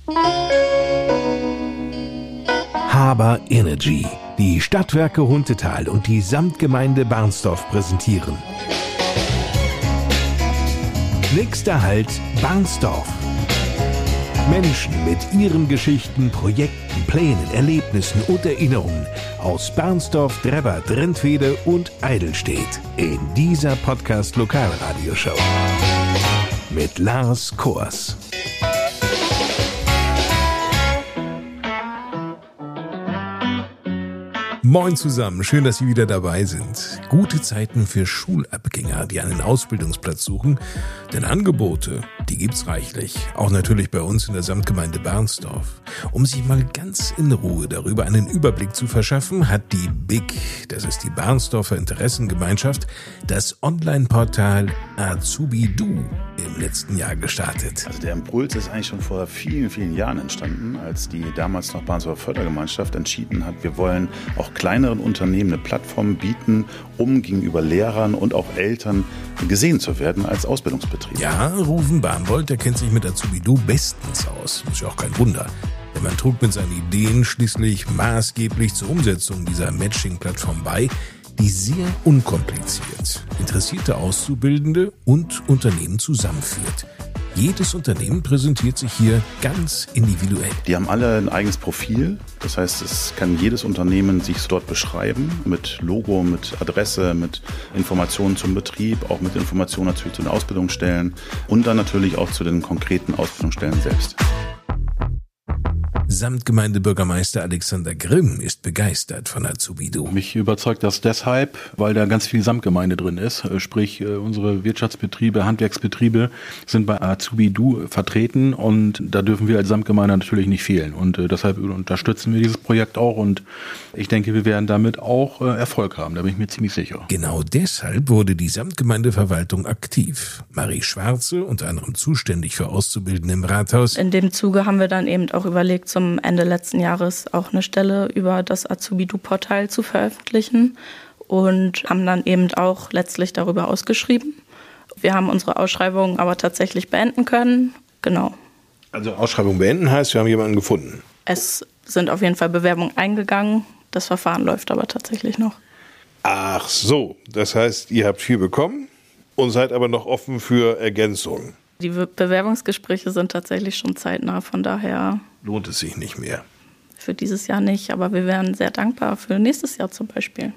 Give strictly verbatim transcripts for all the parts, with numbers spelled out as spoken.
Haber Energy, die Stadtwerke Huntetal und die Samtgemeinde Barnsdorf präsentieren. Nächster Halt Barnsdorf. Menschen mit ihren Geschichten, Projekten, Plänen, Erlebnissen und Erinnerungen aus Barnsdorf, Drebber, Drentwede und Eidelstedt in dieser Podcast-Lokalradioshow mit Lars Kors. Moin zusammen, schön, dass Sie wieder dabei sind. Gute Zeiten für Schulabgänger, die einen Ausbildungsplatz suchen, denn Angebote, die gibt's reichlich, auch natürlich bei uns in der Samtgemeinde Barnsdorf. Um sich mal ganz in Ruhe darüber einen Überblick zu verschaffen, hat die B I G, das ist die Barnsdorfer Interessengemeinschaft, das Online-Portal Azubi-Du im letzten Jahr gestartet. Also der Impuls ist eigentlich schon vor vielen, vielen Jahren entstanden, als die damals noch Barnsdorfer Fördergemeinschaft entschieden hat, wir wollen auch kleineren Unternehmen eine Plattform bieten, um gegenüber Lehrern und auch Eltern gesehen zu werden als Ausbildungsbetrieb. Ja, Rufen Barnwold, der kennt sich mit Azubi-Du bestens aus. Ist ja auch kein Wunder. Denn man trug mit seinen Ideen schließlich maßgeblich zur Umsetzung dieser Matching-Plattform bei, die sehr unkompliziert interessierte Auszubildende und Unternehmen zusammenführt. Jedes Unternehmen präsentiert sich hier ganz individuell. Die haben alle ein eigenes Profil. Das heißt, es kann jedes Unternehmen sich dort beschreiben mit Logo, mit Adresse, mit Informationen zum Betrieb, auch mit Informationen natürlich zu den Ausbildungsstellen und dann natürlich auch zu den konkreten Ausbildungsstellen selbst. Samtgemeindebürgermeister Alexander Grimm ist begeistert von Azubi-Du. Mich überzeugt das deshalb, weil da ganz viel Samtgemeinde drin ist. Sprich, unsere Wirtschaftsbetriebe, Handwerksbetriebe sind bei Azubi-Du vertreten und da dürfen wir als Samtgemeinde natürlich nicht fehlen. Und deshalb unterstützen wir dieses Projekt auch und ich denke, wir werden damit auch Erfolg haben. Da bin ich mir ziemlich sicher. Genau deshalb wurde die Samtgemeindeverwaltung aktiv. Marie Schwarze, unter anderem zuständig für Auszubildende im Rathaus. In dem Zuge haben wir dann eben auch überlegt, zum Ende letzten Jahres auch eine Stelle über das Azubi-Du-Portal zu veröffentlichen und haben dann eben auch letztlich darüber ausgeschrieben. Wir haben unsere Ausschreibung aber tatsächlich beenden können. Genau. Also Ausschreibung beenden heißt, wir haben jemanden gefunden. Es sind auf jeden Fall Bewerbungen eingegangen. Das Verfahren läuft aber tatsächlich noch. Ach so, das heißt, ihr habt viel bekommen und seid aber noch offen für Ergänzungen. Die Bewerbungsgespräche sind tatsächlich schon zeitnah, von daher lohnt es sich nicht mehr. Für dieses Jahr nicht, aber wir wären sehr dankbar für nächstes Jahr zum Beispiel.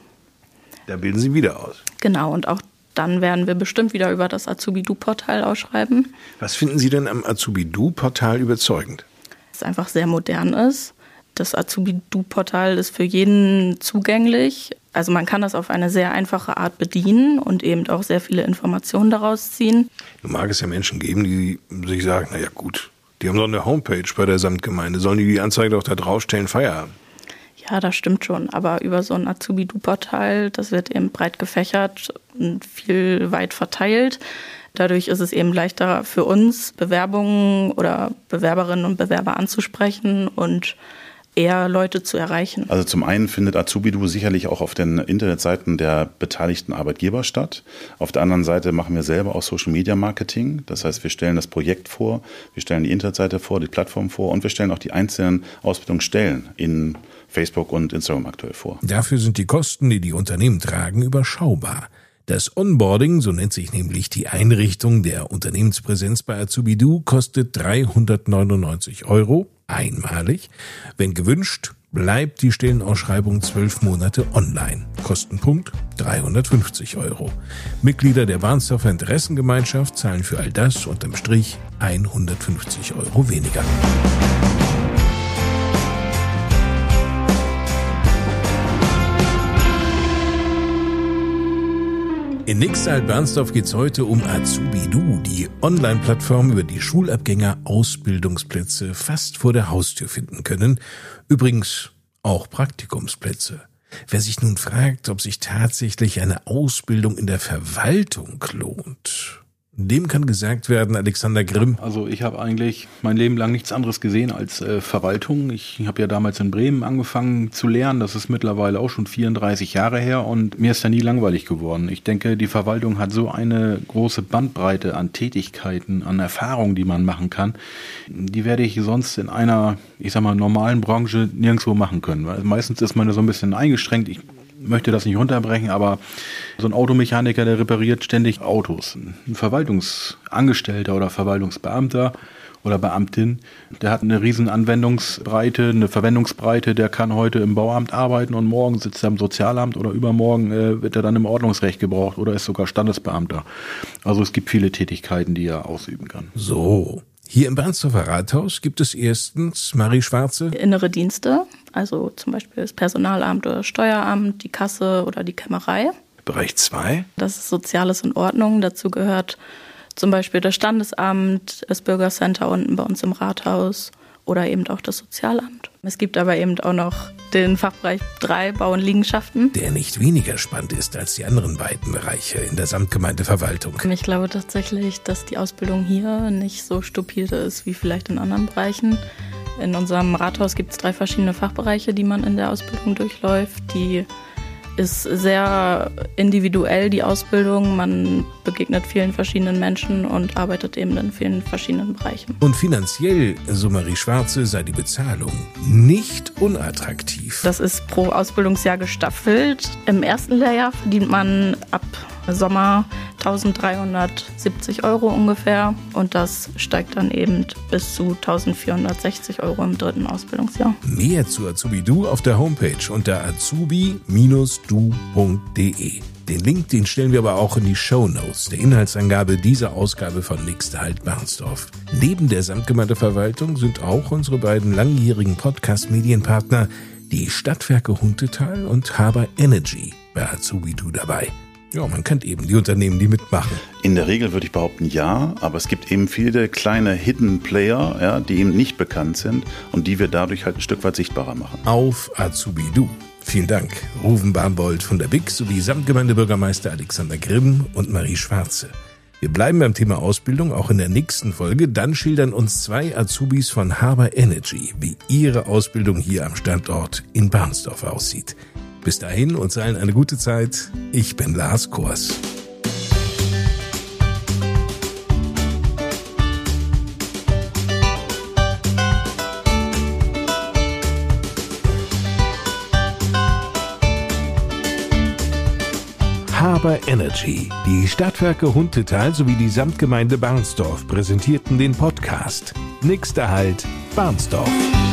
Da bilden Sie wieder aus. Genau, und auch dann werden wir bestimmt wieder über das Azubi-Du-Portal ausschreiben. Was finden Sie denn am Azubi-Du-Portal überzeugend? Es einfach sehr modern ist. Das Azubi-Du-Portal ist für jeden zugänglich. Also man kann das auf eine sehr einfache Art bedienen und eben auch sehr viele Informationen daraus ziehen. Nun mag es ja Menschen geben, die sich sagen, naja gut, die haben doch eine Homepage bei der Samtgemeinde, sollen die die Anzeige doch da draufstellen, Feierabend. Ja, das stimmt schon, aber über so ein Azubi-Du-Portal, das wird eben breit gefächert und viel weit verteilt. Dadurch ist es eben leichter für uns, Bewerbungen oder Bewerberinnen und Bewerber anzusprechen und eher Leute zu erreichen. Also zum einen findet Azubi-Du sicherlich auch auf den Internetseiten der beteiligten Arbeitgeber statt. Auf der anderen Seite machen wir selber auch Social-Media-Marketing. Das heißt, wir stellen das Projekt vor, wir stellen die Internetseite vor, die Plattform vor und wir stellen auch die einzelnen Ausbildungsstellen in Facebook und Instagram aktuell vor. Dafür sind die Kosten, die die Unternehmen tragen, überschaubar. Das Onboarding, so nennt sich nämlich die Einrichtung der Unternehmenspräsenz bei Azubi-Du, kostet dreihundertneunundneunzig Euro einmalig. Wenn gewünscht, bleibt die Stellenausschreibung zwölf Monate online. Kostenpunkt dreihundertfünfzig Euro. Mitglieder der Barnsdorfer Interessengemeinschaft zahlen für all das unterm Strich hundertfünfzig Euro weniger. In Nixtal-Barnsdorf geht es heute um Azubi-Du, die Online-Plattform, über die Schulabgänger Ausbildungsplätze fast vor der Haustür finden können. Übrigens auch Praktikumsplätze. Wer sich nun fragt, ob sich tatsächlich eine Ausbildung in der Verwaltung lohnt, Dem kann gesagt werden, Alexander Grimm. Also ich habe eigentlich mein Leben lang nichts anderes gesehen als äh, Verwaltung. Ich habe ja damals in Bremen angefangen zu lernen. Das ist mittlerweile auch schon vierunddreißig Jahre her und mir ist da nie langweilig geworden. Ich denke, die Verwaltung hat so eine große Bandbreite an Tätigkeiten, an Erfahrungen, die man machen kann. Die werde ich sonst in einer, ich sag mal, normalen Branche nirgendwo machen können. Weil meistens ist man so ein bisschen eingeschränkt. Ich möchte das nicht runterbrechen, aber so ein Automechaniker, der repariert ständig Autos. Ein Verwaltungsangestellter oder Verwaltungsbeamter oder Beamtin, der hat eine riesen Anwendungsbreite, eine Verwendungsbreite, der kann heute im Bauamt arbeiten und morgen sitzt er im Sozialamt oder übermorgen äh, wird er dann im Ordnungsrecht gebraucht oder ist sogar Standesbeamter. Also es gibt viele Tätigkeiten, die er ausüben kann. So. Hier im Bernsdorfer Rathaus gibt es erstens, Marie Schwarze, innere Dienste, also zum Beispiel das Personalamt oder das Steueramt, die Kasse oder die Kämmerei. Bereich zwei. Das ist Soziales in Ordnung. Dazu gehört zum Beispiel das Standesamt, das Bürgercenter unten bei uns im Rathaus oder eben auch das Sozialamt. Es gibt aber eben auch noch den Fachbereich drei, Bau und Liegenschaften. Der nicht weniger spannend ist als die anderen beiden Bereiche in der Samtgemeindeverwaltung. Ich glaube tatsächlich, dass die Ausbildung hier nicht so stupide ist wie vielleicht in anderen Bereichen. In unserem Rathaus gibt es drei verschiedene Fachbereiche, die man in der Ausbildung durchläuft. Die ist sehr individuell, die Ausbildung. Man begegnet vielen verschiedenen Menschen und arbeitet eben in vielen verschiedenen Bereichen. Und finanziell, so Marie Schwarze, sei die Bezahlung nicht unattraktiv. Das ist pro Ausbildungsjahr gestaffelt. Im ersten Lehrjahr verdient man ab Sommer eintausenddreihundertsiebzig Euro ungefähr und das steigt dann eben bis zu eintausendvierhundertsechzig Euro im dritten Ausbildungsjahr. Mehr zu Azubi-Du auf der Homepage unter azubi Bindestrich du punkt de. Den Link, den stellen wir aber auch in die Shownotes der Inhaltsangabe dieser Ausgabe von Nächster Halt Bernsdorf. Neben der Samtgemeindeverwaltung sind auch unsere beiden langjährigen Podcast-Medienpartner, die Stadtwerke Huntetal und Haber Energy, bei Azubi-Du dabei. Ja, man kennt eben die Unternehmen, die mitmachen. In der Regel würde ich behaupten, ja, aber es gibt eben viele kleine Hidden Player, ja, die eben nicht bekannt sind und die wir dadurch halt ein Stück weit sichtbarer machen. Auf Azubi-Du. Vielen Dank, Ruven Barnbold von der B I K sowie Samtgemeindebürgermeister Alexander Grimm und Marie Schwarze. Wir bleiben beim Thema Ausbildung auch in der nächsten Folge. Dann schildern uns zwei Azubis von Haber Energy, wie ihre Ausbildung hier am Standort in Bernsdorf aussieht. Bis dahin uns allen eine gute Zeit. Ich bin Lars Kors. Haber Energy, die Stadtwerke Huntetal sowie die Samtgemeinde Bernsdorf präsentierten den Podcast Nächster Halt Bernsdorf.